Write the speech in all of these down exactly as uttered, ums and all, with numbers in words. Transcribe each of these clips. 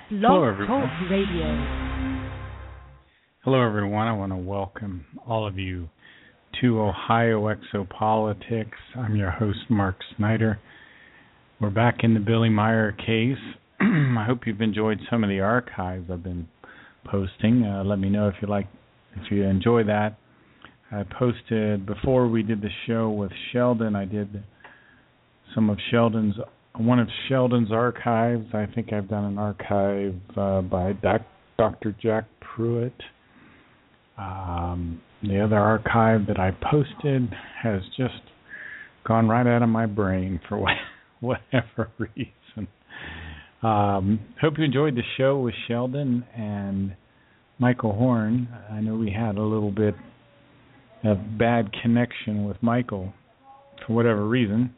Hello, everyone. Talk Radio. Hello, everyone. I want to welcome all of you to Ohio Exopolitics. I'm your host, Mark Snyder. We're back in the Billy Meier case. I hope you've enjoyed some of the archives I've been posting. Uh, let me know if you like, if you enjoy that. I posted before we did the show with Sheldon. I did some of Sheldon's. One of Sheldon's archives. I think I've done an archive uh, by doc, Doctor Jack Pruitt. Um, the other archive that I posted has just gone right out of my brain for what, whatever reason. Um, hope you enjoyed the show with Sheldon and Michael Horn. I know we had a little bit of bad connection with Michael for whatever reason.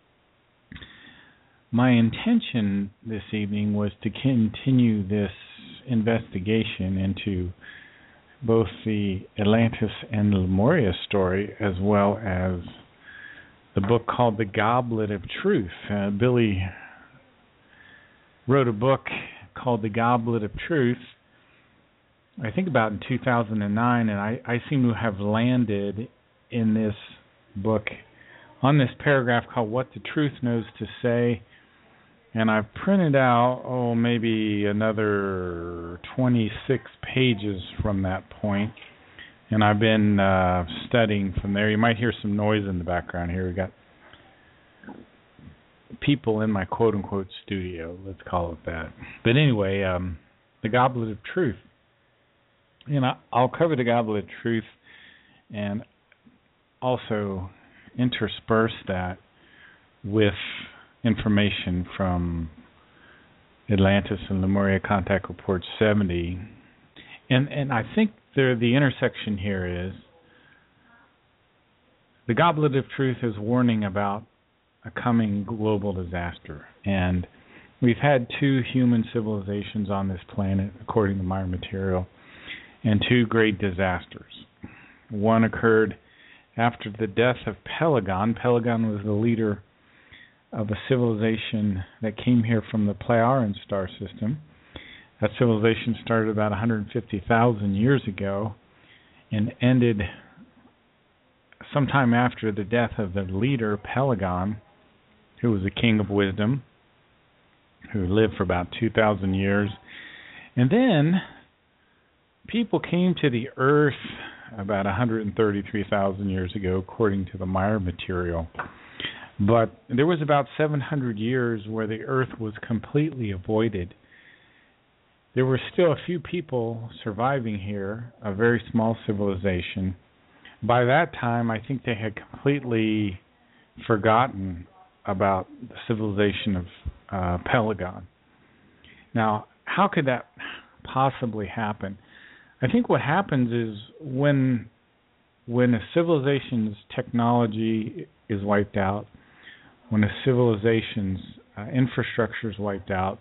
My intention this evening was to continue this investigation into both the Atlantis and Lemuria story, as well as the book called The Goblet of Truth. Uh, Billy wrote a book called The Goblet of Truth, I think about in two thousand nine, and I, I seem to have landed in this book on this paragraph called What the Truth Knows to Say. And I've printed out, oh, maybe another twenty-six pages from that point. And I've been uh, studying from there. You might hear some noise in the background here. We've got people in my quote-unquote studio, let's call it that. But anyway, um, the Goblet of Truth. And I'll cover the Goblet of Truth and also intersperse that with information from Atlantis and Lemuria Contact Report seventy. And and I think there the intersection here is the Goblet of Truth is warning about a coming global disaster. And we've had two human civilizations on this planet, according to Meier material, and two great disasters. One occurred after the death of Pelagon. Pelagon was the leader of a civilization that came here from the Pleiadian star system. That civilization started about one hundred fifty thousand years ago and ended sometime after the death of the leader, Pelagon, who was a king of wisdom, who lived for about two thousand years. And then people came to the Earth about one hundred thirty-three thousand years ago, according to the Meier material. But there was about seven hundred years where the Earth was completely avoided. There were still a few people surviving here, a very small civilization. By that time, I think they had completely forgotten about the civilization of uh, Pelagon. Now, how could that possibly happen? I think what happens is when when a civilization's technology is wiped out, when a civilization's uh, infrastructure is wiped out,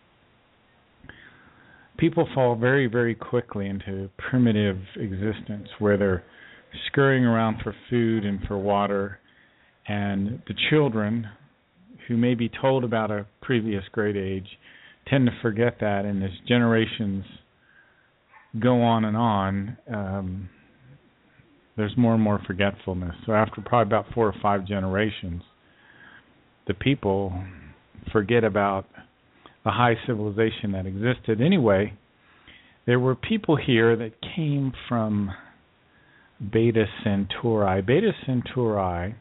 people fall very, very quickly into primitive existence where they're scurrying around for food and for water, and the children, who may be told about a previous great age, tend to forget that, and as generations go on and on, um, there's more and more forgetfulness. So after probably about four or five generations, the people forget about the high civilization that existed. Anyway, there were people here that came from Beta Centauri. Beta Centauri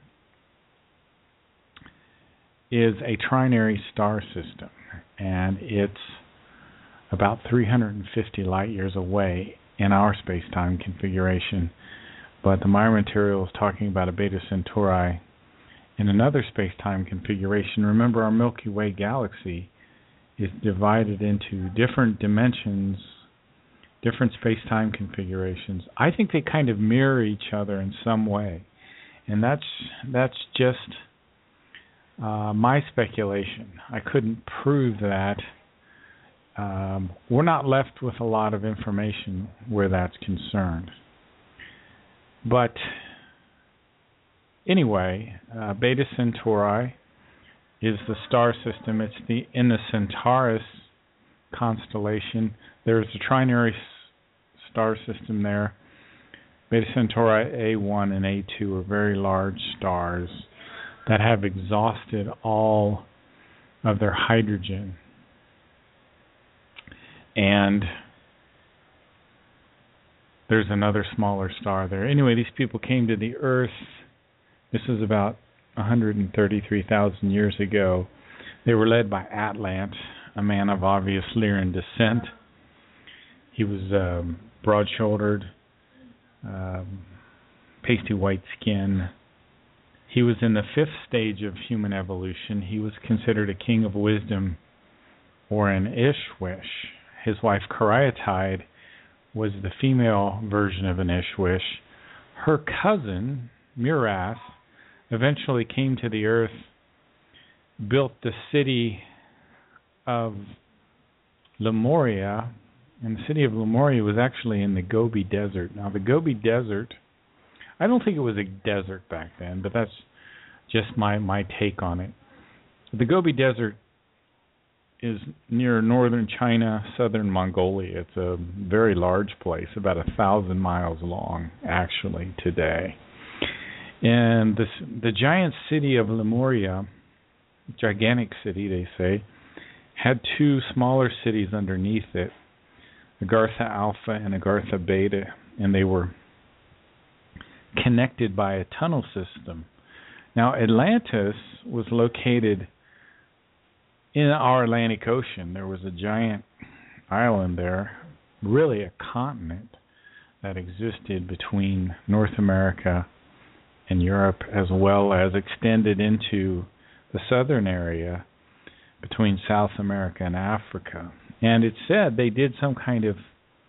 is a trinary star system, and it's about three hundred fifty light years away in our space-time configuration. But the Meier material is talking about a Beta Centauri in another space-time configuration. Remember, our Milky Way galaxy is divided into different dimensions, different space-time configurations. I think they kind of mirror each other in some way, and that's that's just uh, my speculation. I couldn't prove that. Um, we're not left with a lot of information where that's concerned. But anyway, uh, Beta Centauri is the star system. It's the in the Centaurus constellation. There's a trinary star system there. Beta Centauri A one and A two are very large stars that have exhausted all of their hydrogen. And there's another smaller star there. Anyway, these people came to the Earth. This is about one hundred thirty-three thousand years ago. They were led by Atlant, a man of obvious Lyran descent. He was um, broad-shouldered, um, pasty white skin. He was in the fifth stage of human evolution. He was considered a king of wisdom, or an Ishwish. His wife Kariatide was the female version of an Ishwish. Her cousin, Murath, eventually came to the Earth, built the city of Lemuria, and the city of Lemuria was actually in the Gobi Desert. Now, the Gobi Desert, I don't think it was a desert back then, but that's just my, my take on it. The Gobi Desert is near northern China, southern Mongolia. It's a very large place, about a thousand miles long, actually, today. And this, the giant city of Lemuria, gigantic city, they say, had two smaller cities underneath it, Agartha Alpha and Agartha Beta, and they were connected by a tunnel system. Now, Atlantis was located in our Atlantic Ocean. There was a giant island there, really a continent that existed between North America and Europe, as well as extended into the southern area between South America and Africa. And it said they did some kind of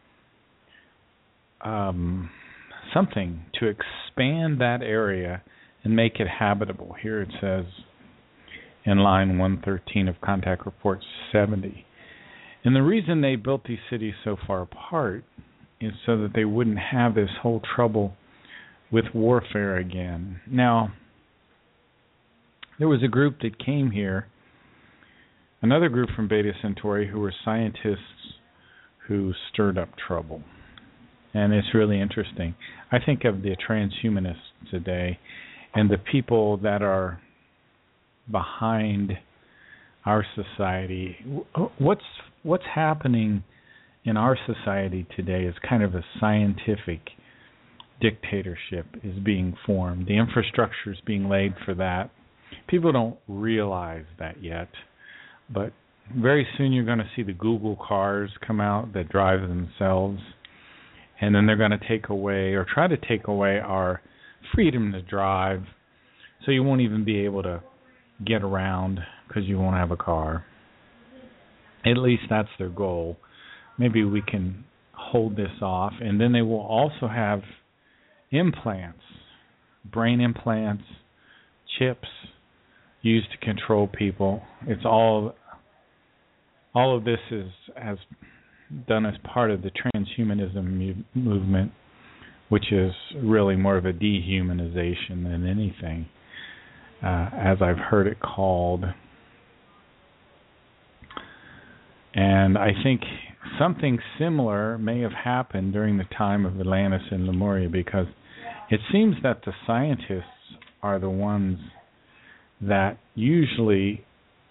um, something to expand that area and make it habitable. Here it says in line one thirteen of Contact Report seventy. And the reason they built these cities so far apart is so that they wouldn't have this whole trouble with warfare again. Now, there was a group that came here, another group from Beta Centauri, who were scientists who stirred up trouble. And it's really interesting. I think of the transhumanists today and the people that are behind our society. What's what's happening in our society today is kind of a scientific dictatorship is being formed. The infrastructure is being laid for that. People don't realize that yet, but very soon you're going to see the Google cars come out that drive themselves, and then they're going to take away or try to take away our freedom to drive, so you won't even be able to get around because you won't have a car. At least that's their goal. Maybe we can hold this off, and then they will also have implants, brain implants, chips used to control people. It's all all of this is as done as part of the transhumanism mu- movement, which is really more of a dehumanization than anything, uh, as I've heard it called. And I think something similar may have happened during the time of Atlantis and Lemuria, because it seems that the scientists are the ones that usually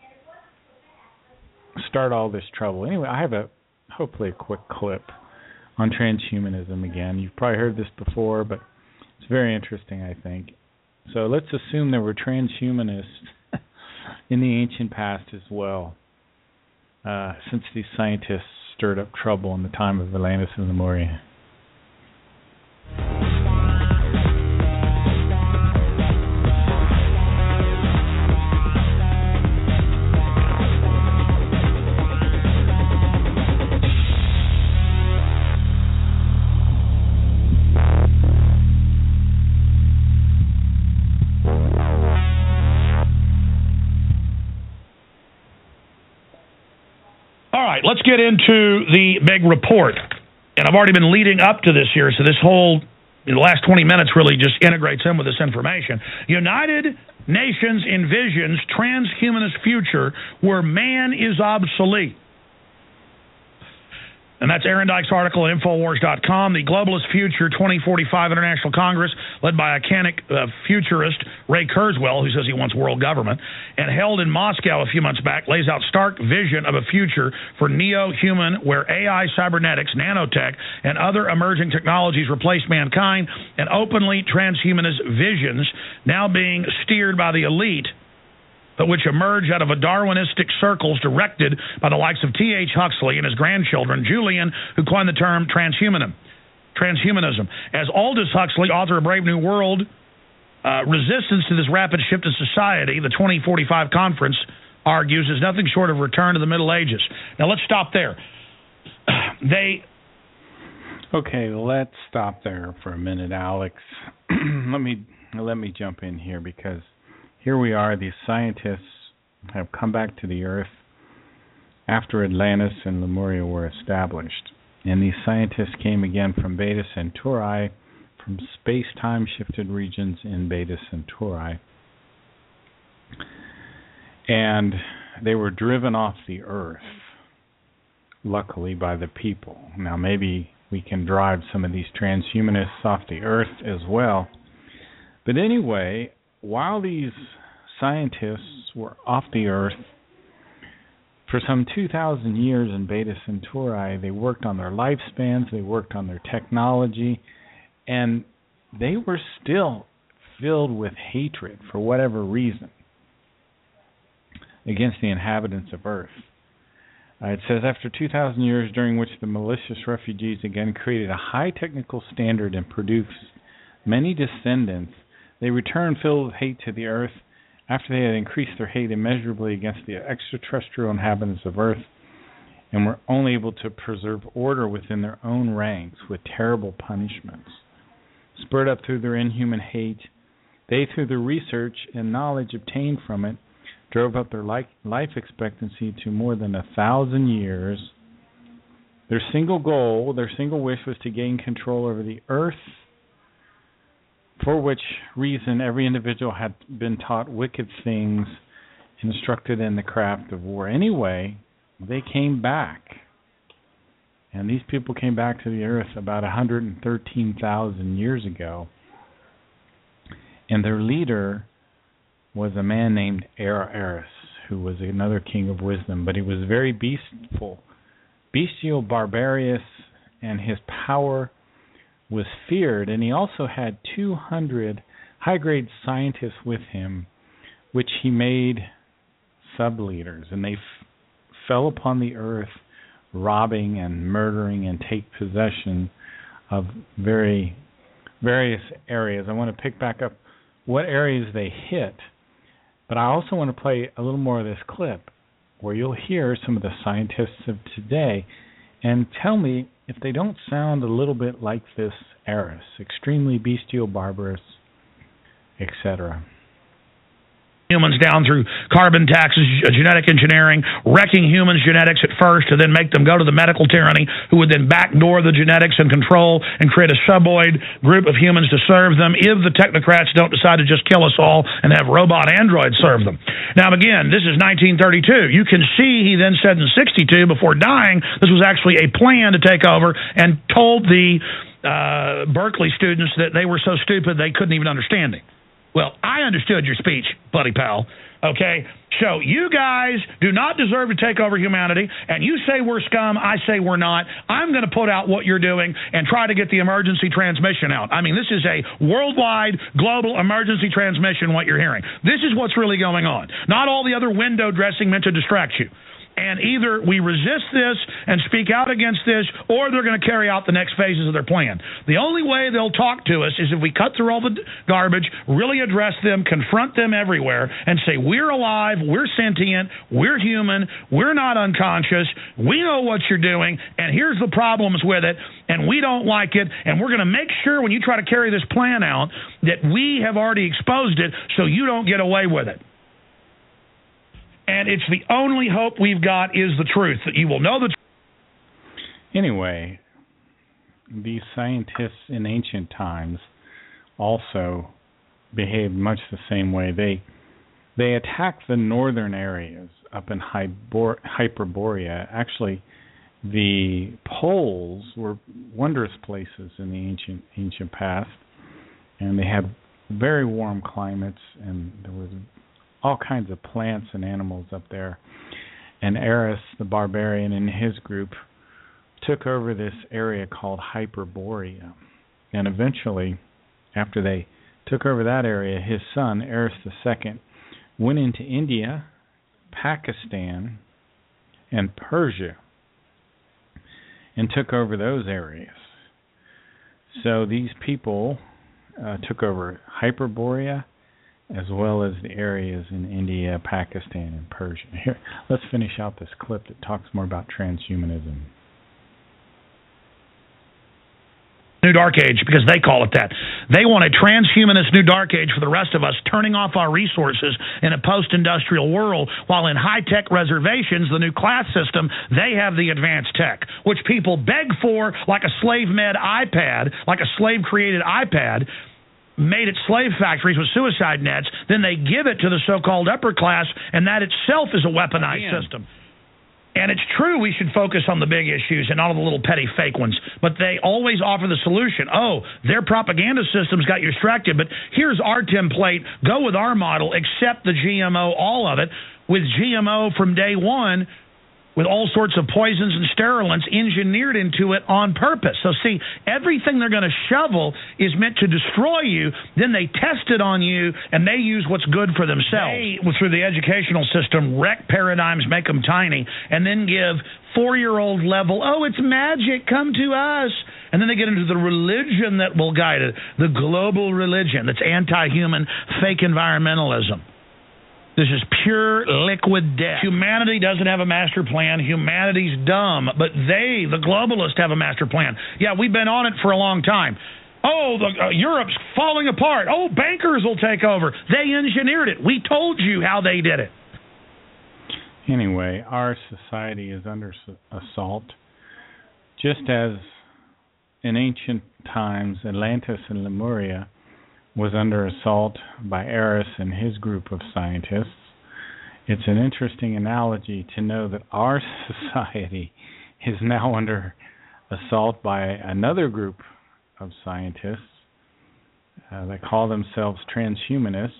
start all this trouble. Anyway, I have a hopefully a quick clip on transhumanism again. You've probably heard this before, but it's very interesting, I think. So let's assume there were transhumanists in the ancient past as well, uh, since these scientists stirred up trouble in the time of Atlantis and Lemuria. Let's get into the big report. And I've already been leading up to this here, so this whole, the last twenty minutes really just integrates in with this information. United Nations envisions transhumanist future where man is obsolete. And that's Aaron Dyke's article at Infowars dot com. The Globalist Future twenty forty-five International Congress, led by iconic uh, futurist Ray Kurzweil, who says he wants world government, and held in Moscow a few months back, lays out stark vision of a future for neo-human where A I, cybernetics, nanotech, and other emerging technologies replace mankind, and openly transhumanist visions now being steered by the elite, but which emerge out of a Darwinistic circles directed by the likes of T H Huxley and his grandchildren, Julian, who coined the term transhumanism. Transhumanism. As Aldous Huxley, author of Brave New World, uh, resistance to this rapid shift in society, the twenty forty-five conference argues, is nothing short of return to the Middle Ages. Now, let's stop there. They... Okay, let's stop there for a minute, Alex. let me let me jump in here, because here we are. These scientists have come back to the Earth after Atlantis and Lemuria were established. And these scientists came again from Beta Centauri, from space-time shifted regions in Beta Centauri. And they were driven off the Earth, luckily, by the people. Now, maybe we can drive some of these transhumanists off the Earth as well. But anyway, while these scientists were off the Earth, for some two thousand years in Beta Centauri, they worked on their lifespans, they worked on their technology, and they were still filled with hatred, for whatever reason, against the inhabitants of Earth. Uh, it says, after two thousand years during which the malicious refugees again created a high technical standard and produced many descendants, they returned filled with hate to the Earth after they had increased their hate immeasurably against the extraterrestrial inhabitants of Earth, and were only able to preserve order within their own ranks with terrible punishments. Spurred up through their inhuman hate, they, through the research and knowledge obtained from it, drove up their life expectancy to more than a thousand years. Their single goal, their single wish was to gain control over the Earth, for which reason every individual had been taught wicked things, instructed in the craft of war. Anyway, they came back. And these people came back to the Earth about one hundred thirteen thousand years ago. And their leader was a man named Araris, who was another king of wisdom, but he was very beastful, bestial, barbarous, and his power was feared. And he also had two hundred high-grade scientists with him, which he made sub-leaders, and they f- fell upon the Earth, robbing and murdering and take possession of very various areas. I want to pick back up what areas they hit, but I also want to play a little more of this clip where you'll hear some of the scientists of today and tell me if they don't sound a little bit like this Eris, extremely bestial, barbarous, et cetera. Humans down through carbon taxes, genetic engineering, wrecking humans' genetics at first to then make them go to the medical tyranny, who would then backdoor the genetics and control and create a suboid group of humans to serve them if the technocrats don't decide to just kill us all and have robot androids serve them. Now, again, this is nineteen thirty-two. You can see he then said in sixty-two, before dying, this was actually a plan to take over, and told the uh, Berkeley students that they were so stupid they couldn't even understand it. Well, I understood your speech, buddy pal, okay? So you guys do not deserve to take over humanity, and you say we're scum, I say we're not. I'm going to put out what you're doing and try to get the emergency transmission out. I mean, this is a worldwide, global emergency transmission, what you're hearing. This is what's really going on, not all the other window dressing meant to distract you. And either we resist this and speak out against this, or they're going to carry out the next phases of their plan. The only way they'll talk to us is if we cut through all the garbage, really address them, confront them everywhere, and say, we're alive, we're sentient, we're human, we're not unconscious, we know what you're doing, and here's the problems with it, and we don't like it, and we're going to make sure when you try to carry this plan out that we have already exposed it so you don't get away with it. And it's the only hope we've got is the truth, that you will know the truth. Anyway, these scientists in ancient times also behaved much the same way. They they attacked the northern areas up in Hyper- Hyperborea. Actually, The poles were wondrous places in the ancient ancient past, and they had very warm climates, and there was all kinds of plants and animals up there. And Eris, the barbarian, and his group took over this area called Hyperborea. And eventually, after they took over that area, his son, Eris the Second, went into India, Pakistan, and Persia, and took over those areas. So these people uh, took over Hyperborea, as well as the areas in India, Pakistan, and Persia. Here, let's finish out this clip that talks more about transhumanism. New Dark Age, because they call it that. They want a transhumanist New Dark Age for the rest of us, turning off our resources in a post-industrial world, while in high-tech reservations, the new class system, they have the advanced tech, which people beg for like a slave-made iPad, like a slave-created iPad, made at slave factories with suicide nets, then they give it to the so-called upper class, and that itself is a weaponized Again. system. And it's true we should focus on the big issues and not on the little petty fake ones, but they always offer the solution. Oh, their propaganda systems got you distracted, but here's our template. Go with our model, accept the G M O, all of it, with G M O from day one, with all sorts of poisons and sterilants engineered into it on purpose. So see, everything they're going to shovel is meant to destroy you. Then they test it on you, and they use what's good for themselves. They, through the educational system, wreck paradigms, make them tiny, and then give four-year-old level, oh, it's magic, come to us. And then they get into the religion that will guide it, the global religion that's anti-human, fake environmentalism. This is pure liquid death. Humanity doesn't have a master plan. Humanity's dumb. But they, the globalists, have a master plan. Yeah, we've been on it for a long time. Oh, the, uh, Europe's falling apart. Oh, bankers will take over. They engineered it. We told you how they did it. Anyway, our society is under assault. Just as in ancient times, Atlantis and Lemuria was under assault by Eris and his group of scientists. It's an interesting analogy to know that our society is now under assault by another group of scientists uh, that call themselves transhumanists.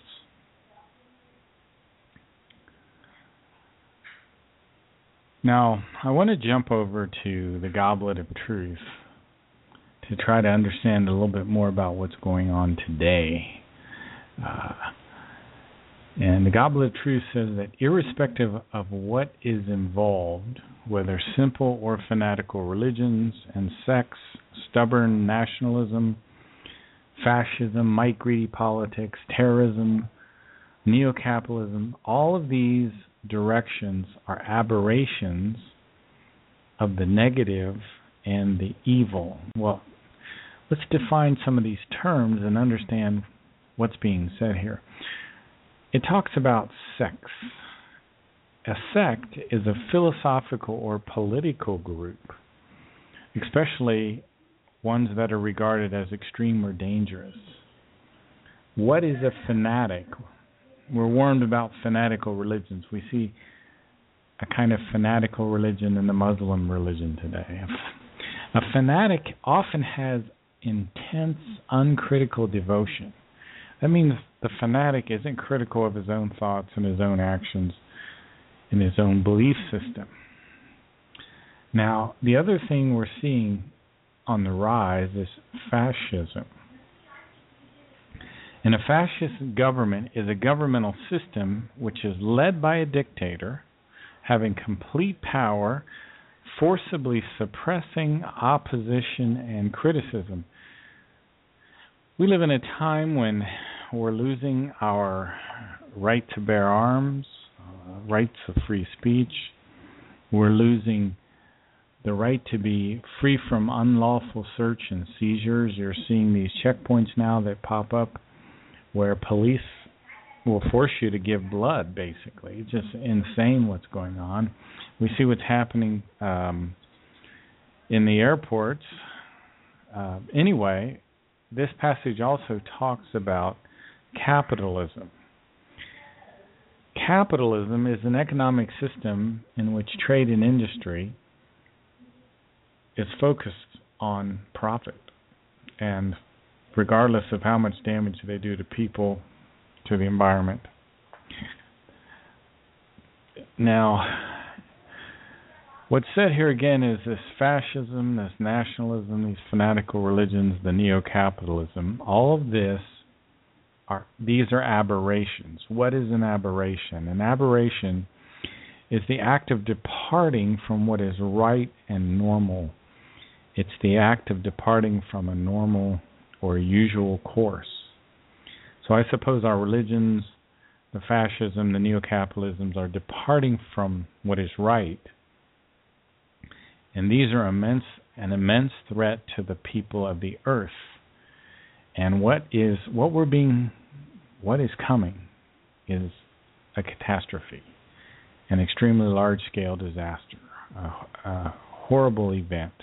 Now, I want to jump over to the Goblet of Truth to try to understand a little bit more about what's going on today. Uh, and the Goblet of Truth says that irrespective of what is involved, whether simple or fanatical religions and sects, stubborn nationalism, fascism, might-greedy politics, terrorism, neo-capitalism, all of these directions are aberrations of the negative and the evil. Well, let's define some of these terms and understand what's being said here. It talks about sects. A sect is a philosophical or political group, especially ones that are regarded as extreme or dangerous. What is a fanatic? We're warned about fanatical religions. We see a kind of fanatical religion in the Muslim religion today. A fanatic often has intense, uncritical devotion. That means the fanatic isn't critical of his own thoughts and his own actions and his own belief system. Now, the other thing we're seeing on the rise is fascism. And a fascist government is a governmental system which is led by a dictator, having complete power, forcibly suppressing opposition and criticism. We live in a time when we're losing our right to bear arms, uh, rights of free speech. We're losing the right to be free from unlawful search and seizures. You're seeing these checkpoints now that pop up where police will force you to give blood, basically. It's just insane what's going on. We see what's happening um, in the airports. Uh, anyway, this passage also talks about capitalism. Capitalism is an economic system in which trade and industry is focused on profit. And regardless of how much damage they do to people, to the environment. Now, what's said here again is this fascism, this nationalism, these fanatical religions, the neo-capitalism, all of this are, these are aberrations. What is an aberration? An aberration is the act of departing from what is right and normal. It's the act of departing from a normal or usual course. So I suppose our religions, the fascism, the neo-capitalisms are departing from what is right. And these are immense, an immense threat to the people of the earth. And what is what we're being, what is coming, is a catastrophe, an extremely large-scale disaster, a, a horrible event.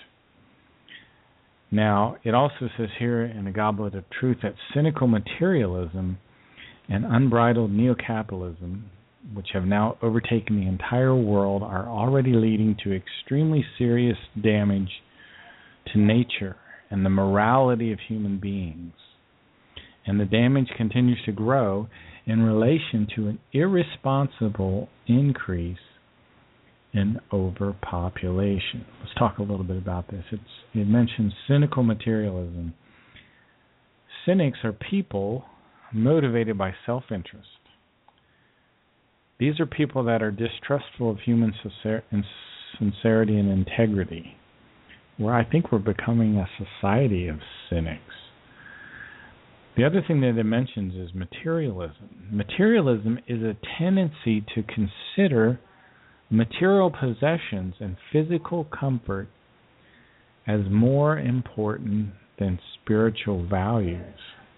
Now, it also says here in the Goblet of Truth that cynical materialism and unbridled neo-capitalism, which have now overtaken the entire world, are already leading to extremely serious damage to nature and the morality of human beings. And the damage continues to grow in relation to an irresponsible increase in overpopulation. Let's talk a little bit about this. It's, it mentions cynical materialism. Cynics are people motivated by self-interest. These are people that are distrustful of human sincerity and integrity, where I think we're becoming a society of cynics. The other thing that it mentions is materialism. Materialism is a tendency to consider material possessions and physical comfort as more important than spiritual values.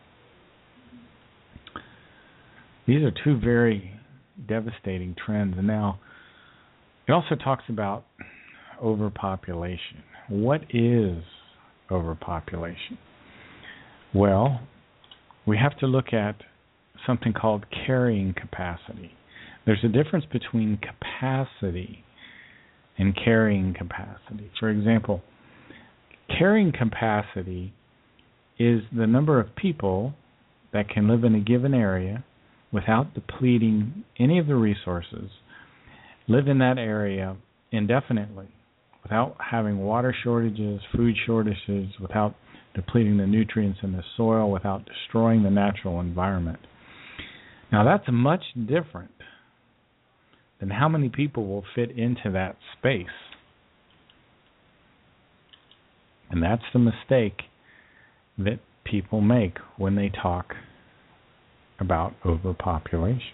These are two very devastating trends. And now, it also talks about overpopulation. What is overpopulation? Well, we have to look at something called carrying capacity. There's a difference between capacity and carrying capacity. For example, carrying capacity is the number of people that can live in a given area without depleting any of the resources, live in that area indefinitely, without having water shortages, food shortages, without depleting the nutrients in the soil, without destroying the natural environment. Now that's much different than how many people will fit into that space. And that's the mistake that people make when they talk about overpopulation.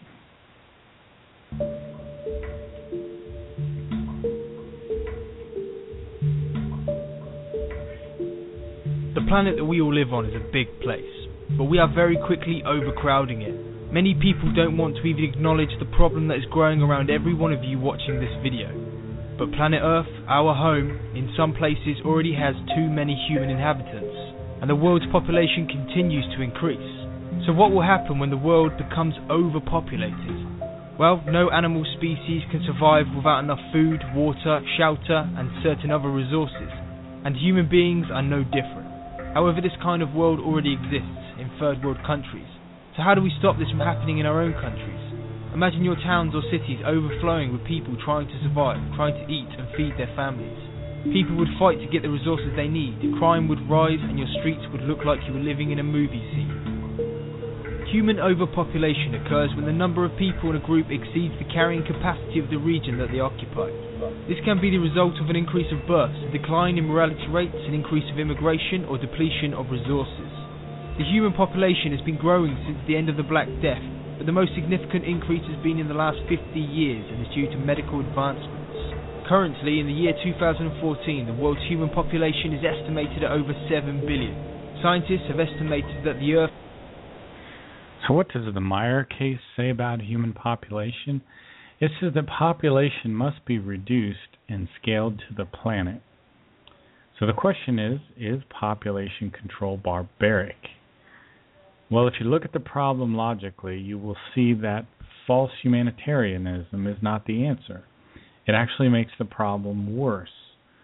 The planet that we all live on is a big place, but we are very quickly overcrowding it. Many people don't want to even acknowledge the problem that is growing around every one of you watching this video. But planet Earth, our home, in some places already has too many human inhabitants, and the world's population continues to increase. So what will happen when the world becomes overpopulated? Well, no animal species can survive without enough food, water, shelter, and certain other resources, and human beings are no different. However, this kind of world already exists in third world countries. So how do we stop this from happening in our own countries? Imagine your towns or cities overflowing with people trying to survive, trying to eat and feed their families. People would fight to get the resources they need, crime would rise, and your streets would look like you were living in a movie scene. Human overpopulation occurs when the number of people in a group exceeds the carrying capacity of the region that they occupy. This can be the result of an increase of births, a decline in mortality rates, an increase of immigration, or depletion of resources. The human population has been growing since the end of the Black Death, but the most significant increase has been in the last fifty years and is due to medical advancements. Currently, in the year two thousand fourteen, the world's human population is estimated at over seven billion. Scientists have estimated that the Earth... So what does the Meyer case say about human population? It says that population must be reduced and scaled to the planet. So the question is, is population control barbaric? Well, if you look at the problem logically, you will see that false humanitarianism is not the answer. It actually makes the problem worse.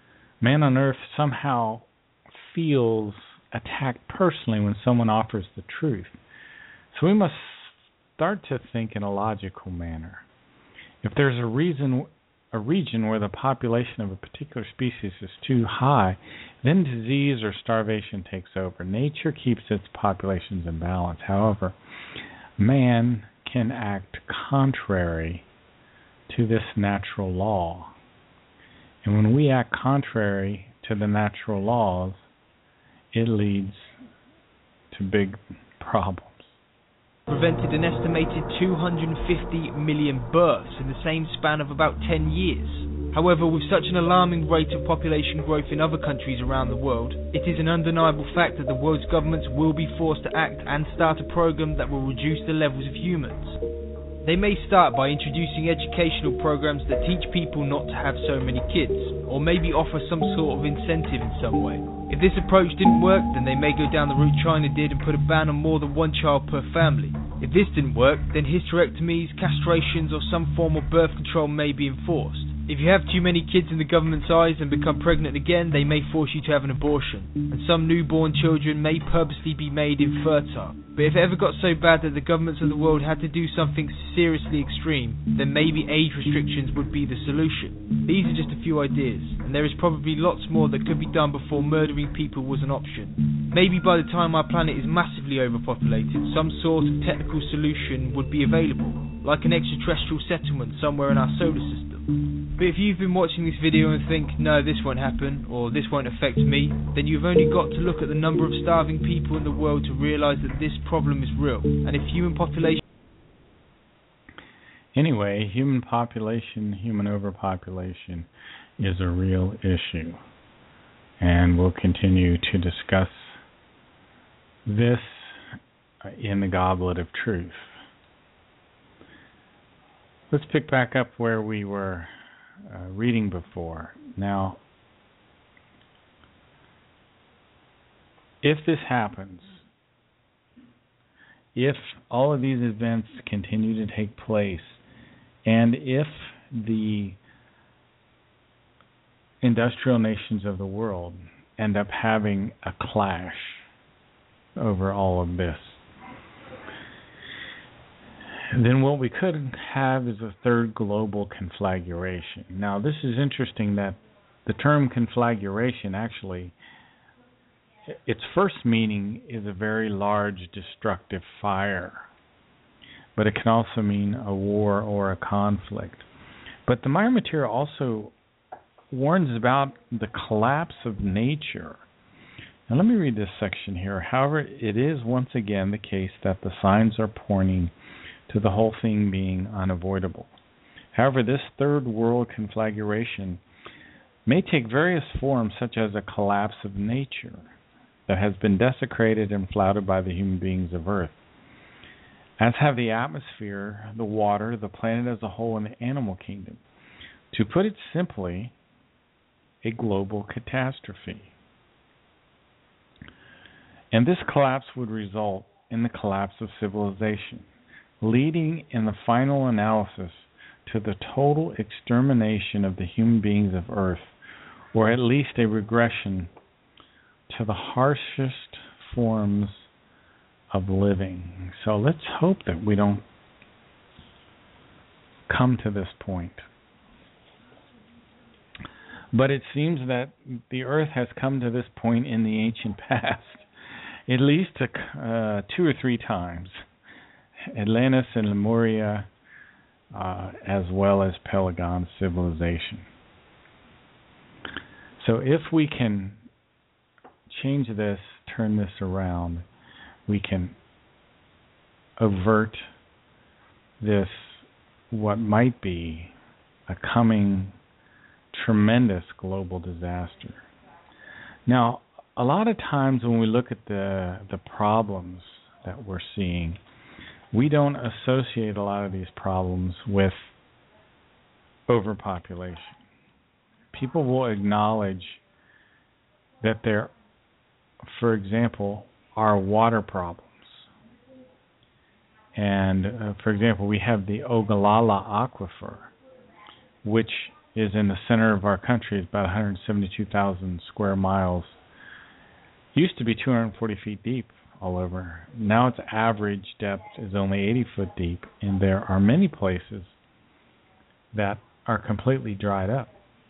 Man on Earth somehow feels attacked personally when someone offers the truth. So we must start to think in a logical manner. If there's a reason, a region where the population of a particular species is too high, then disease or starvation takes over. Nature keeps its populations in balance. However, man can act contrary to this natural law. And when we act contrary to the natural laws, it leads to big problems. Prevented an estimated two hundred fifty million births in the same span of about ten years. However, with such an alarming rate of population growth in other countries around the world, it is an undeniable fact that the world's governments will be forced to act and start a program that will reduce the levels of humans. They may start by introducing educational programs that teach people not to have so many kids, or maybe offer some sort of incentive in some way. If this approach didn't work, then they may go down the route China did and put a ban on more than one child per family. If this didn't work, then hysterectomies, castrations, or some form of birth control may be enforced. If you have too many kids in the government's eyes and become pregnant again, they may force you to have an abortion, and some newborn children may purposely be made infertile. But if it ever got so bad that the governments of the world had to do something seriously extreme, then maybe age restrictions would be the solution. These are just a few ideas, and there is probably lots more that could be done before murdering people was an option. Maybe by the time our planet is massively overpopulated, some sort of technical solution would be available, like an extraterrestrial settlement somewhere in our solar system. But if you've been watching this video and think, no, this won't happen, or this won't affect me, then you've only got to look at the number of starving people in the world to realise that this problem is real. And if human population... Anyway, human population, human overpopulation is a real issue. And we'll continue to discuss this in the Goblet of Truth. Let's pick back up where we were uh, reading before. Now, if this happens, if all of these events continue to take place, and if the industrial nations of the world end up having a clash over all of this, then what we could have is a third global conflagration. Now, this is interesting that the term conflagration actually, its first meaning is a very large destructive fire, but it can also mean a war or a conflict. But the Maya material also warns about the collapse of nature. Now, let me read this section here. However, it is once again the case that the signs are pointing to the whole thing being unavoidable. However, this third world conflagration may take various forms, such as a collapse of nature that has been desecrated and flouted by the human beings of Earth, as have the atmosphere, the water, the planet as a whole, and the animal kingdom. To put it simply, a global catastrophe. And this collapse would result in the collapse of civilization, leading in the final analysis to the total extermination of the human beings of Earth, or at least a regression to the harshest forms of living. So let's hope that we don't come to this point. But it seems that the Earth has come to this point in the ancient past, at least uh, two or three times. Atlantis and Lemuria, uh, as well as Pelagon civilization. So if we can change this, turn this around, we can avert this, what might be a coming tremendous global disaster. Now, a lot of times when we look at the the problems that we're seeing, we don't associate a lot of these problems with overpopulation. People will acknowledge that there, for example, are water problems. And, uh, for example, we have the Ogallala Aquifer, which is in the center of our country. It's about one hundred seventy-two thousand square miles. It used to be two hundred forty feet deep all over. Now its average depth is only eighty foot deep, and there are many places that are completely dried up.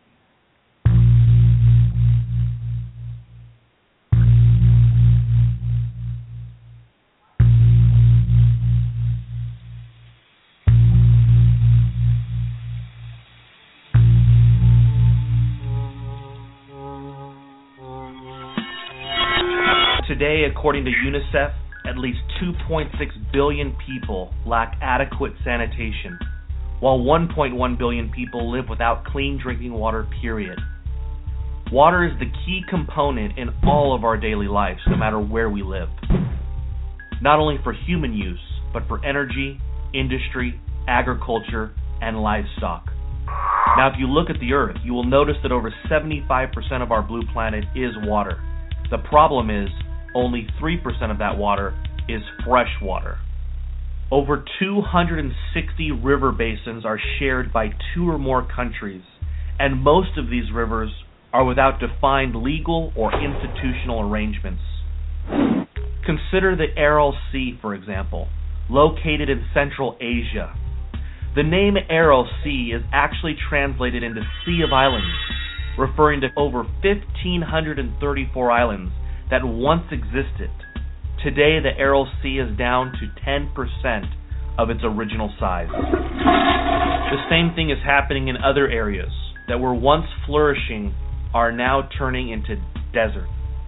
Today, according to UNICEF, at least two point six billion people lack adequate sanitation, while one point one billion people live without clean drinking water, period. Water is the key component in all of our daily lives, no matter where we live. Not only for human use, but for energy, industry, agriculture, and livestock. Now, if you look at the Earth, you will notice that over seventy-five percent of our blue planet is water. The problem is, only three percent of that water is fresh water. Over two hundred sixty river basins are shared by two or more countries, and most of these rivers are without defined legal or institutional arrangements. Consider the Aral Sea, for example, located in Central Asia. The name Aral Sea is actually translated into Sea of Islands, referring to over one thousand five hundred thirty-four islands that once existed. Today, the Aral Sea is down to ten percent of its original size. The same thing is happening in other areas that were once flourishing are now turning into desert.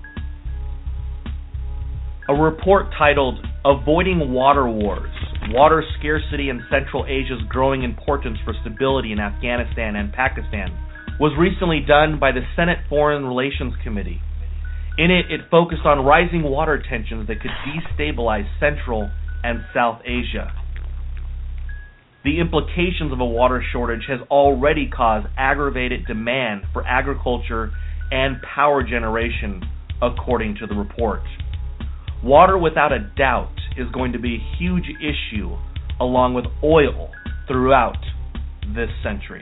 A report titled Avoiding Water Wars, Water Scarcity and Central Asia's Growing Importance for Stability in Afghanistan and Pakistan was recently done by the Senate Foreign Relations Committee. In it, it focused on rising water tensions that could destabilize Central and South Asia. The implications of a water shortage has already caused aggravated demand for agriculture and power generation, according to the report. Water, without a doubt, is going to be a huge issue, along with oil, throughout this century.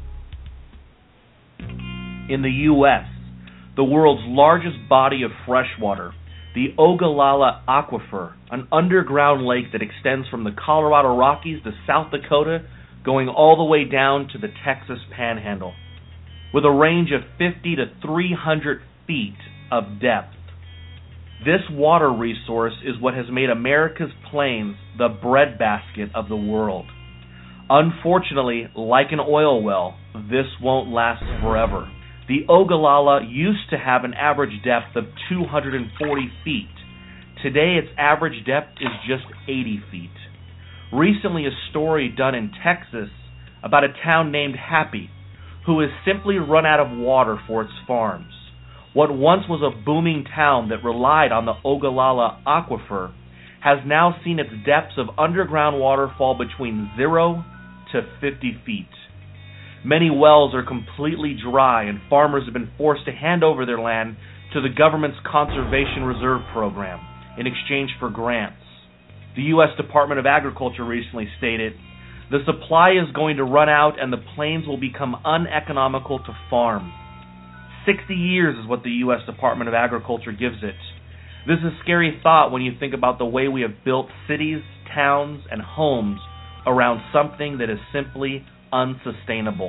In the U S, the world's largest body of fresh water, the Ogallala Aquifer, an underground lake that extends from the Colorado Rockies to South Dakota, going all the way down to the Texas Panhandle, with a range of fifty to three hundred feet of depth. This water resource is what has made America's plains the breadbasket of the world. Unfortunately, like an oil well, this won't last forever. The Ogallala used to have an average depth of two hundred forty feet. Today, its average depth is just eighty feet. Recently, a story done in Texas about a town named Happy, who has simply run out of water for its farms. What once was a booming town that relied on the Ogallala Aquifer has now seen its depths of underground water fall between zero to fifty feet. Many wells are completely dry, and farmers have been forced to hand over their land to the government's Conservation Reserve Program in exchange for grants. The U S Department of Agriculture recently stated, "The supply is going to run out and the plains will become uneconomical to farm." Sixty years is what the U S Department of Agriculture gives it. This is a scary thought when you think about the way we have built cities, towns, and homes around something that is simply unsustainable.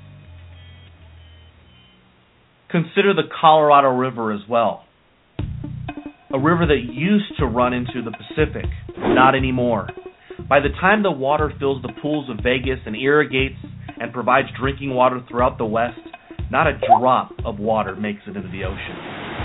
Consider the Colorado River as well. A river that used to run into the Pacific, not anymore. By the time the water fills the pools of Vegas and irrigates and provides drinking water throughout the West, not a drop of water makes it into the ocean.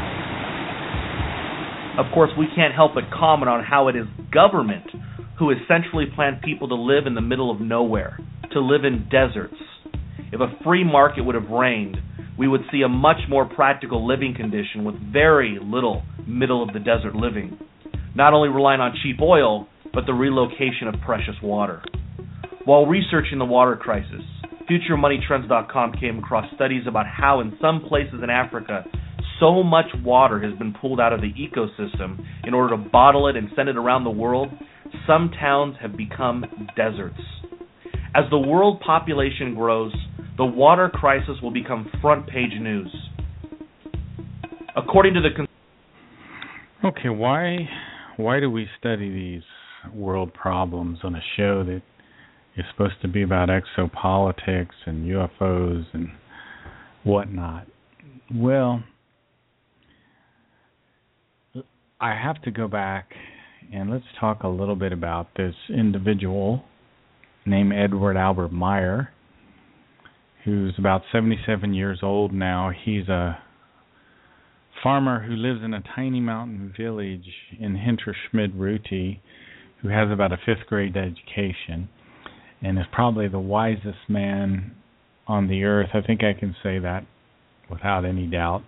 Of course, we can't help but comment on how it is government who essentially planned people to live in the middle of nowhere, to live in deserts. If a free market would have reigned, we would see a much more practical living condition with very little middle-of-the-desert living, not only relying on cheap oil, but the relocation of precious water. While researching the water crisis, Future Money Trends dot com came across studies about how in some places in Africa, so much water has been pulled out of the ecosystem in order to bottle it and send it around the world, some towns have become deserts. As the world population grows, the water crisis will become front-page news. According to the... Okay, why why do we study these world problems on a show that is supposed to be about exopolitics and U F Os and whatnot? Well, I have to go back and let's talk a little bit about this individual named Edward Albert Meyer, who's about seventy-seven years old now. He's a farmer who lives in a tiny mountain village in Hinterschmid-Ruti, who has about a fifth grade education and is probably the wisest man on the earth. I think I can say that without any doubt.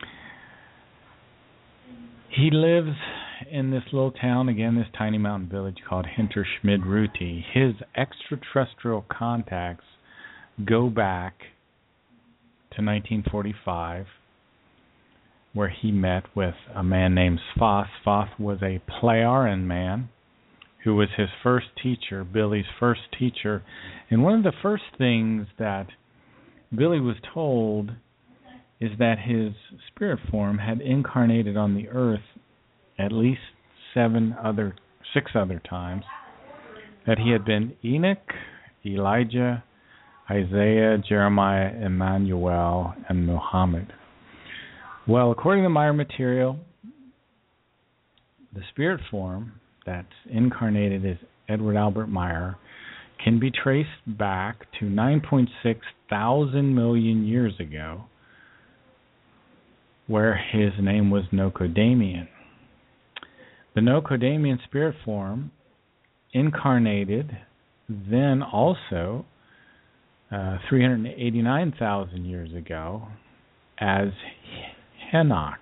He lives in this little town, again, this tiny mountain village called Hinterschmid-Ruti. His extraterrestrial contacts go back to nineteen forty-five, where he met with a man named Svath. Svath was a Plejaren man who was his first teacher, Billy's first teacher. And one of the first things that Billy was told is that his spirit form had incarnated on the earth at least seven other, six other times, that he had been Enoch, Elijah, Isaiah, Jeremiah, Emmanuel, and Muhammad. Well, according to Meyer material, the spirit form that's incarnated as Edward Albert Meyer can be traced back to nine point six thousand million years ago, where his name was Nocodamian. The Nocodamian spirit form incarnated then also uh, three hundred eighty-nine thousand years ago as Henoch,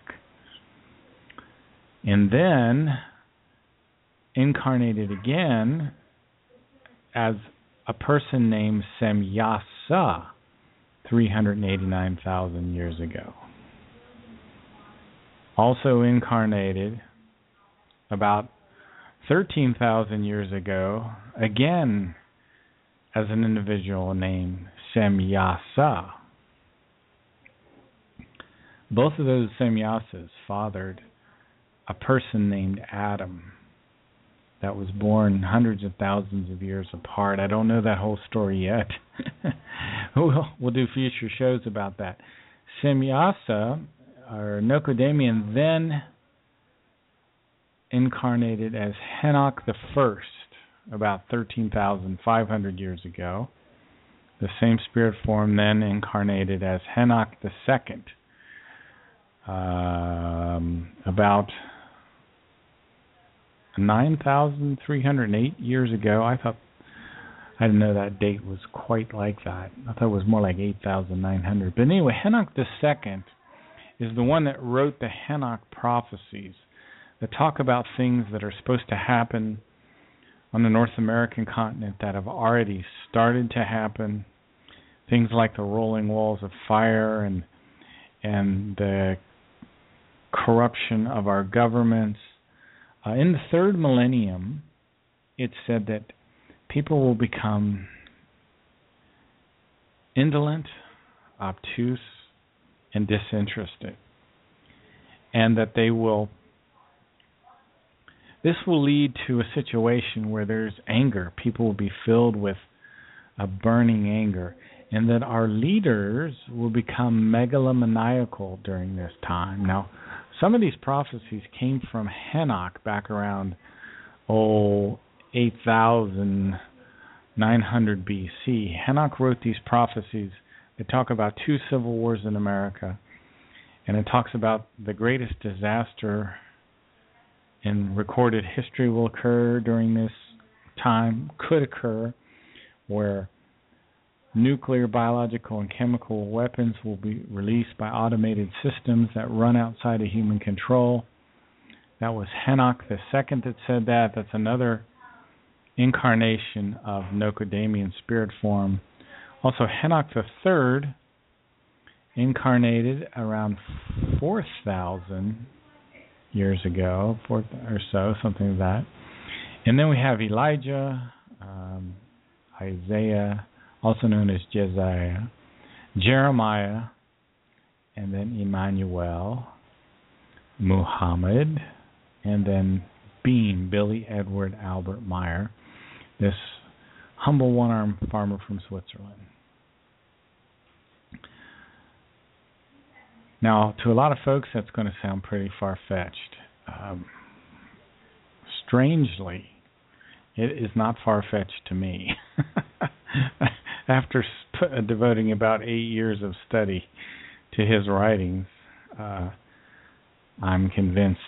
and then incarnated again as a person named Semyasa three hundred eighty-nine thousand years ago. Also incarnated about thirteen thousand years ago, again as an individual named Semyasa. Both of those Semyasas fathered a person named Adam that was born hundreds of thousands of years apart. I don't know that whole story yet. we'll, we'll do future shows about that. Semyasa, or Nocodamian, then incarnated as Henoch the First about thirteen thousand five hundred years ago. The same spirit form then incarnated as Henoch the Second um, about nine thousand three hundred eight years ago. I thought, I didn't know that date was quite like that. I thought it was more like eight thousand nine hundred. But anyway, Henoch the Second is the one that wrote the Henoch prophecies that talk about things that are supposed to happen on the North American continent that have already started to happen. Things like the rolling walls of fire and and the corruption of our governments. Uh, in the third millennium, it said that people will become indolent, obtuse, and disinterested. And that they will, this will lead to a situation where there's anger. People will be filled with a burning anger. And that our leaders will become megalomaniacal during this time. Now, some of these prophecies came from Henoch back around, oh, eight thousand nine hundred B C. Henoch wrote these prophecies that talk about two civil wars in America, and it talks about the greatest disaster in recorded history will occur during this time, could occur, where nuclear, biological, and chemical weapons will be released by automated systems that run outside of human control. That was Henoch the Second that said that. That's another incarnation of Nocodamian spirit form. Also, Henoch the Third incarnated around four thousand years ago, four or so, something like that. And then we have Elijah, um, Isaiah, also known as Jezaiah, Jeremiah, and then Emmanuel, Muhammad, and then Bean, Billy Edward Albert Meyer, this humble one-armed farmer from Switzerland. Now, to a lot of folks, that's going to sound pretty far-fetched. Um, strangely, it is not far-fetched to me. After sp- devoting about eight years of study to his writings, uh, I'm convinced,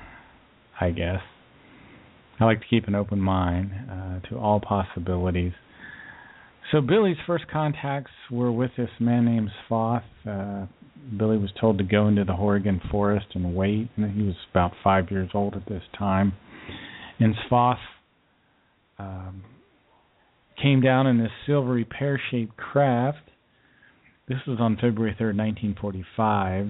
I guess. I like to keep an open mind uh, to all possibilities. So Billy's first contacts were with this man named Sfoth. Uh, Billy was told to go into the Oregon forest and wait, and he was about five years old at this time. And Sfoth um, came down in this silvery pear-shaped craft. This was on February third, nineteen forty-five,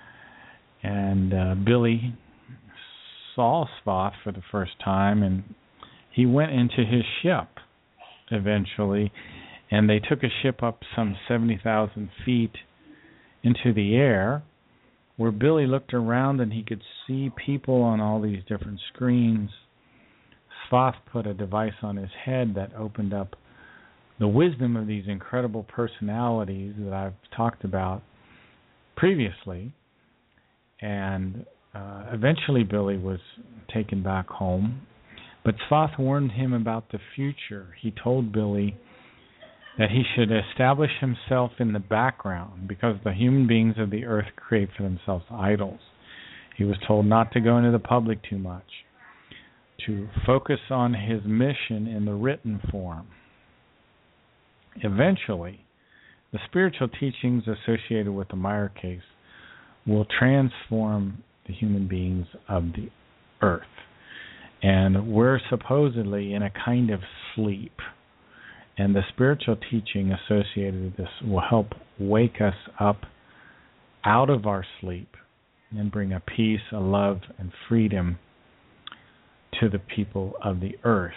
and uh, Billy saw Sfoth for the first time, and he went into his ship eventually, and they took a ship up some seventy thousand feet into the air, where Billy looked around and he could see people on all these different screens. Sfoth put a device on his head that opened up the wisdom of these incredible personalities that I've talked about previously, and uh, eventually Billy was taken back home. But Sfoth warned him about the future. He told Billy that he should establish himself in the background because the human beings of the earth create for themselves idols. He was told not to go into the public too much, to focus on his mission in the written form. Eventually, the spiritual teachings associated with the Meyer case will transform the human beings of the earth. And we're supposedly in a kind of sleep. And the spiritual teaching associated with this will help wake us up out of our sleep and bring a peace, a love, and freedom to the people of the earth.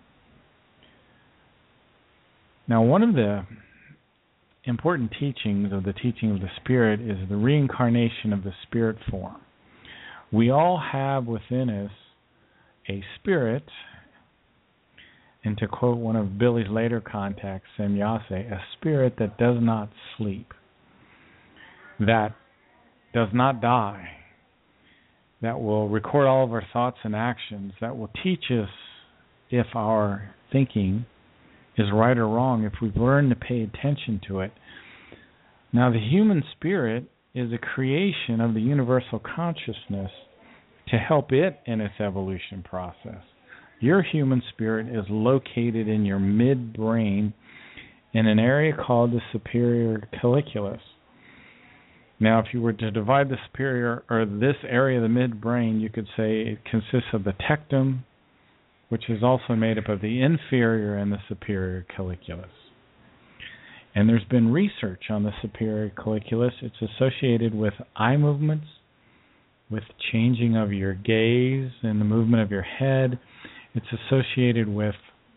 Now, one of the important teachings of the teaching of the Spirit is the reincarnation of the spirit form. We all have within us a spirit, and to quote one of Billy's later contacts, Semyase, a spirit that does not sleep, that does not die, that will record all of our thoughts and actions, that will teach us if our thinking is right or wrong, if we've learned to pay attention to it. Now, the human spirit is a creation of the universal consciousness to help it in its evolution process. Your human spirit is located in your midbrain in an area called the superior colliculus. Now, if you were to divide the superior, or this area of the midbrain, you could say it consists of the tectum, which is also made up of the inferior and the superior colliculus. And there's been research on the superior colliculus. It's associated with eye movements, with changing of your gaze and the movement of your head. It's associated with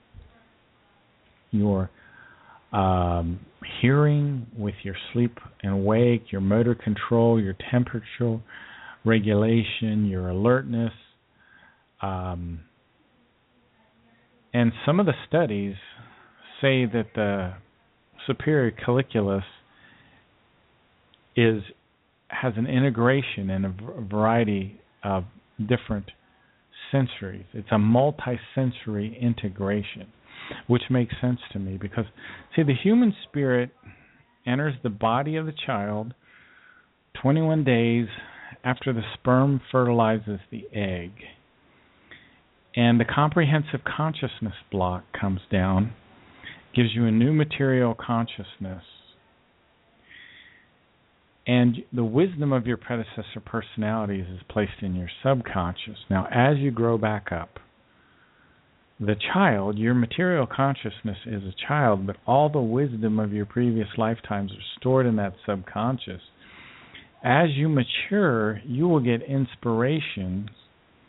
your um, hearing, with your sleep and wake, your motor control, your temperature regulation, your alertness. Um, and some of the studies say that the superior colliculus is has an integration in a variety of different sensories. It's a multi-sensory integration, which makes sense to me because, see, the human spirit enters the body of the child twenty-one days after the sperm fertilizes the egg. And the comprehensive consciousness block comes down, gives you a new material consciousness. And the wisdom of your predecessor personalities is placed in your subconscious. Now, as you grow back up, the child, your material consciousness is a child, but all the wisdom of your previous lifetimes are stored in that subconscious. As you mature, you will get inspirations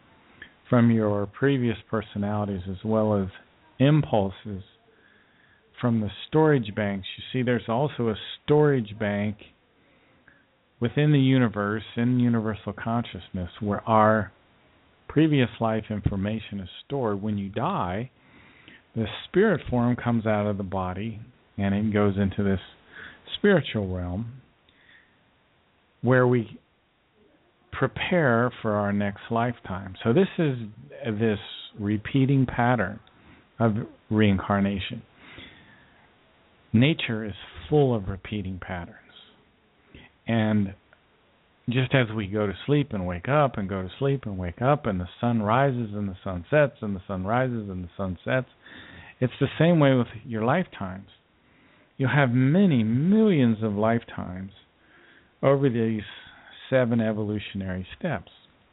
from your previous personalities as well as impulses from the storage banks. You see, there's also a storage bank within the universe, in universal consciousness, where our previous life information is stored. When you die, the spirit form comes out of the body and it goes into this spiritual realm where we prepare for our next lifetime. So this is this repeating pattern of reincarnation. Nature is full of repeating patterns. And just as we go to sleep and wake up and go to sleep and wake up, and the sun rises and the sun sets and the sun rises and the sun sets, it's the same way with your lifetimes. You'll have many millions of lifetimes over these seven evolutionary steps.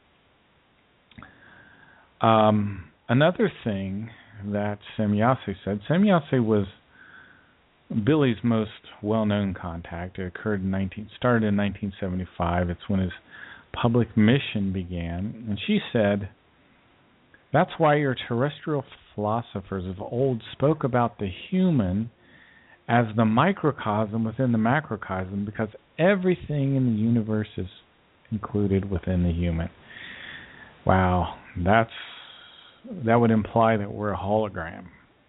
Um, another thing that Semjase said, Semjase was Billy's most well-known contact. It occurred in nineteen started in nineteen seventy-five. It's when his public mission began. And she said, that's why your terrestrial philosophers of old spoke about the human as the microcosm within the macrocosm, because everything in the universe is included within the human. Wow, that's that would imply that we're a hologram.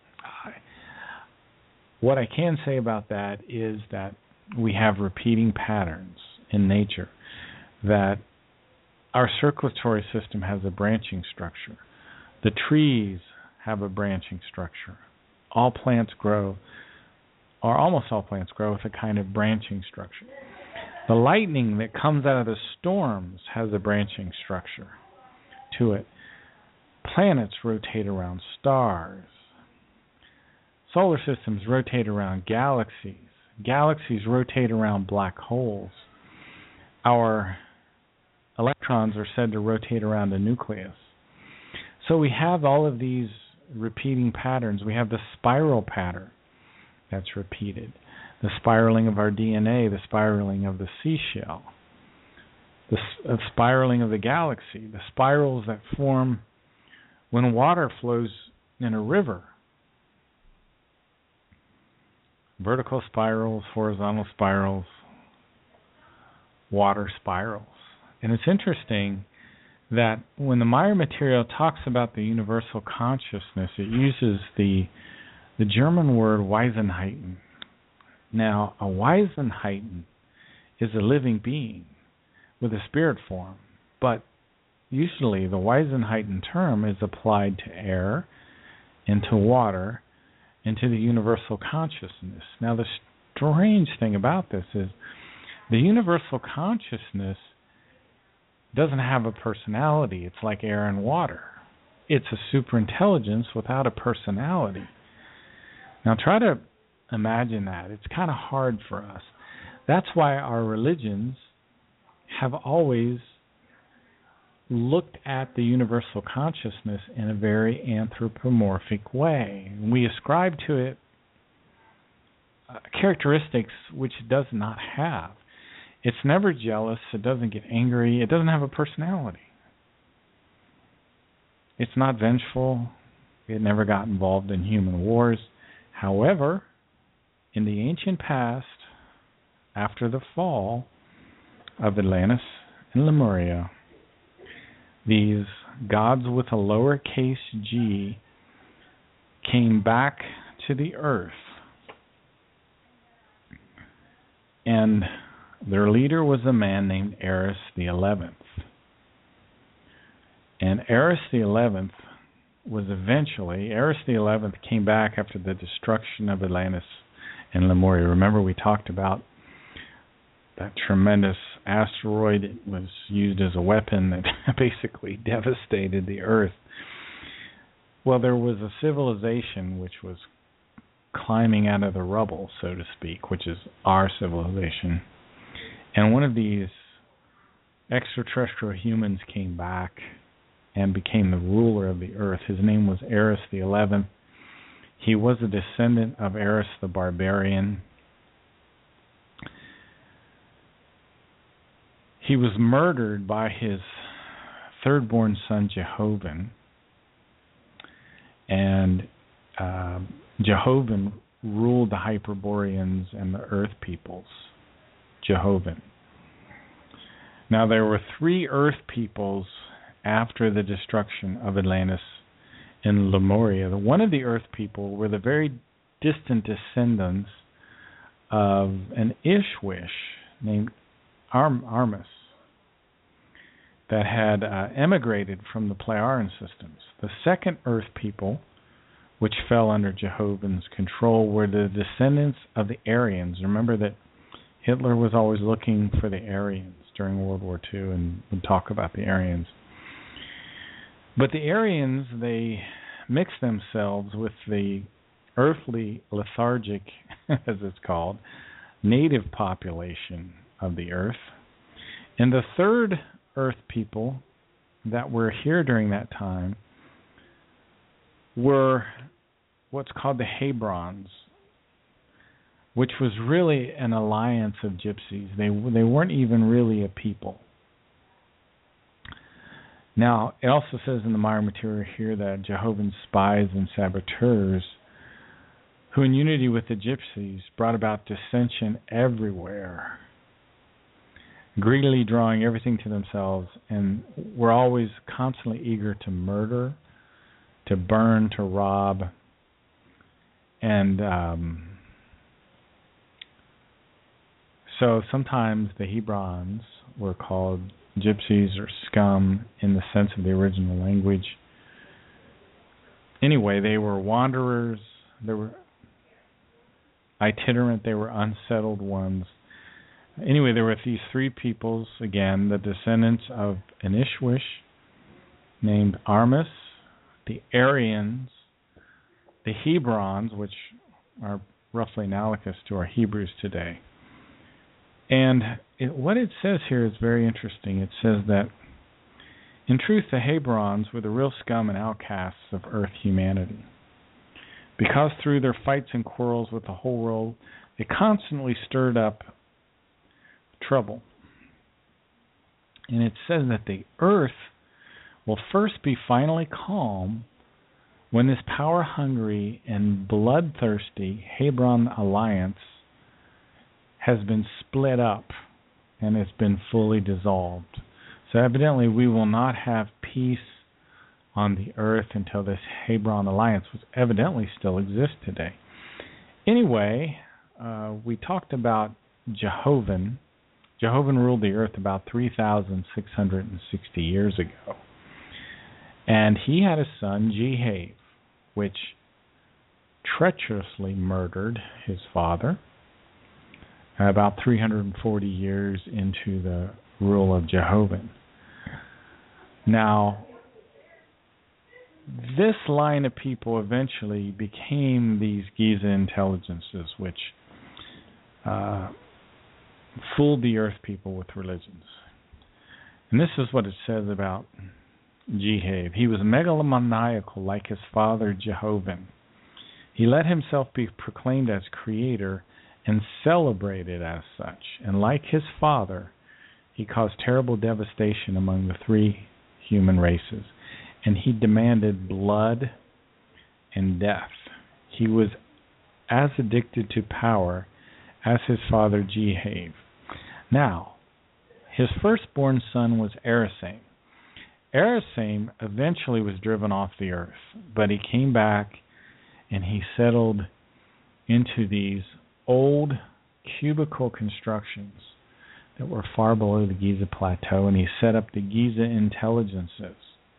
What I can say about that is that we have repeating patterns in nature, that our circulatory system has a branching structure. The trees have a branching structure. All plants grow, or almost all plants grow, with a kind of branching structure. The lightning that comes out of the storms has a branching structure to it. Planets rotate around stars. Solar systems rotate around galaxies. Galaxies rotate around black holes. Our electrons are said to rotate around a nucleus. So we have all of these repeating patterns. We have the spiral pattern that's repeated. The spiraling of our D N A, the spiraling of the seashell, the uh, spiraling of the galaxy, the spirals that form when water flows in a river. Vertical spirals, horizontal spirals, water spirals. And it's interesting that when the Maya material talks about the universal consciousness, it uses the the German word Wesenheiten. Now, a Wesenheiten is a living being with a spirit form, but usually the Wesenheiten term is applied to air and to water into the universal consciousness. Now, the strange thing about this is the universal consciousness doesn't have a personality. It's like air and water. It's a superintelligence without a personality. Now, try to imagine that. It's kind of hard for us. That's why our religions have always looked at the universal consciousness in a very anthropomorphic way. We ascribe to it uh, characteristics which it does not have. It's never jealous. It doesn't get angry. It doesn't have a personality. It's not vengeful. It never got involved in human wars. However, in the ancient past, after the fall of Atlantis and Lemuria, these gods with a lowercase g came back to the earth, and their leader was a man named Eris the Eleventh. And Eris the Eleventh was eventually, Eris the Eleventh came back after the destruction of Atlantis and Lemuria. Remember, we talked about that tremendous asteroid. It was used as a weapon that basically devastated the earth. Well, there was a civilization which was climbing out of the rubble, so to speak, which is our civilization. And one of these extraterrestrial humans came back and became the ruler of the earth. His name was Eris the Eleventh. He was a descendant of Eris the Barbarian. He was murdered by his third-born son, Jehovan. And uh, Jehovan ruled the Hyperboreans and the Earth peoples, Jehovan. Now there were three Earth peoples after the destruction of Atlantis in Lemuria. One of the Earth people were the very distant descendants of an Ishwish named Arm- Armus that had uh, emigrated from the Plejaren systems. The second Earth people, which fell under Jehovan's control, were the descendants of the Aryans. Remember that Hitler was always looking for the Aryans during World War Two and would talk about the Aryans. But the Aryans, they mixed themselves with the earthly, lethargic, as it's called, native population of the Earth. And the third Earth people that were here during that time were what's called the Hebrons, which was really an alliance of gypsies. They they weren't even really a people. Now, it also says in the Meyer material here that Jehovan's spies and saboteurs, who in unity with the gypsies brought about dissension everywhere, greedily drawing everything to themselves, and were always constantly eager to murder, to burn, to rob, and um, so sometimes the Hebrons were called gypsies or scum in the sense of the original language. Anyway, they were wanderers, they were itinerant, they were unsettled ones. Anyway, there were these three peoples, again, the descendants of an Ishwish named Armus, the Aryans, the Hebrons, which are roughly analogous to our Hebrews today. And it, what it says here is very interesting. It says that, in truth, the Hebrons were the real scum and outcasts of earth humanity, because through their fights and quarrels with the whole world, they constantly stirred up trouble. And it says that the earth will first be finally calm when this power-hungry and bloodthirsty Hebron alliance has been split up and has been fully dissolved. So evidently we will not have peace on the earth until this Hebron alliance, which evidently still exists today. Anyway, uh, we talked about Jehovan. Jehovan ruled the earth about three thousand six hundred sixty years ago. And he had a son, Jehav, which treacherously murdered his father about three hundred forty years into the rule of Jehovan. Now, this line of people eventually became these Giza intelligences, which uh, fooled the earth people with religions. And this is what it says about Jehav. He was megalomaniacal like his father Jehovan. He let himself be proclaimed as creator and celebrated as such. And like his father, he caused terrible devastation among the three human races. And he demanded blood and death. He was as addicted to power as his father Jehav. Now, his firstborn son was Arisame. Arisame eventually was driven off the earth, but he came back and he settled into these old cubical constructions that were far below the Giza Plateau, and he set up the Giza intelligences.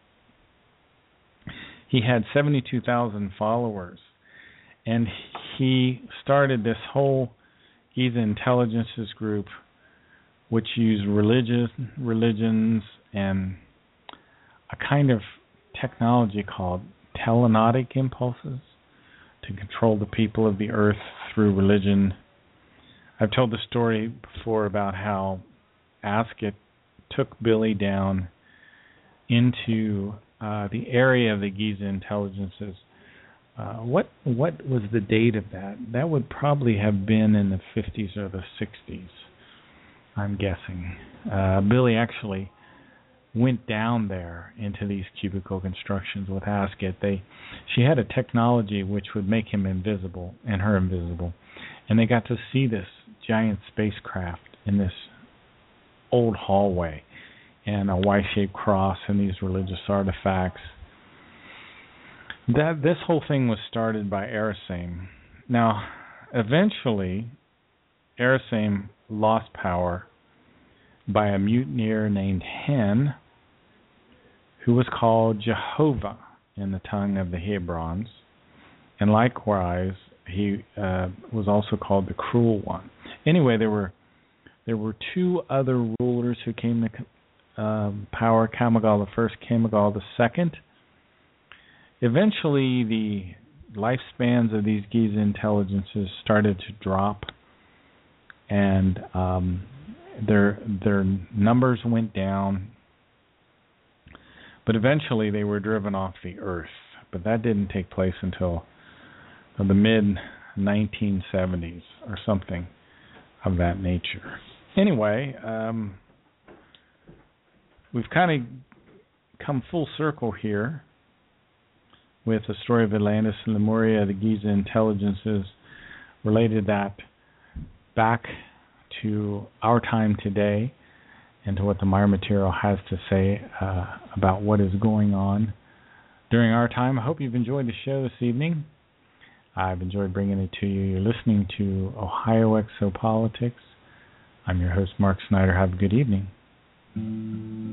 He had seventy-two thousand followers, and he started this whole Giza intelligences group, which used religious religions and a kind of technology called telenotic impulses to control the people of the earth through religion. I've told the story before about how Ascot took Billy down into uh, the area of the Giza intelligences. Uh, what what was the date of that? That would probably have been in the fifties or the sixties, I'm guessing. Uh, Billy actually went down there into these cubicle constructions with Asket. They, she had a technology which would make him invisible and her invisible, and they got to see this giant spacecraft in this old hallway, and a Y-shaped cross and these religious artifacts. That this whole thing was started by Erisame. Now, eventually, Erisame lost power by a mutineer named Hen, who was called Jehovah in the tongue of the Hebrons, and likewise he uh, was also called the Cruel One. Anyway, there were there were two other rulers who came to um, power: Kamagal the First, Kamagal the Second. Eventually, the lifespans of these Giza intelligences started to drop, and um, their their numbers went down. But eventually, they were driven off the Earth. But that didn't take place until the mid nineteen seventies or something of that nature. Anyway, um, we've kind of come full circle here with the story of Atlantis and Lemuria. The Giza intelligences related that back to our time today and to what the Mire material has to say uh, about what is going on during our time. I hope you've enjoyed the show this evening. I've enjoyed bringing it to you. You're listening to Ohio Exopolitics. I'm your host, Mark Snyder. Have a good evening.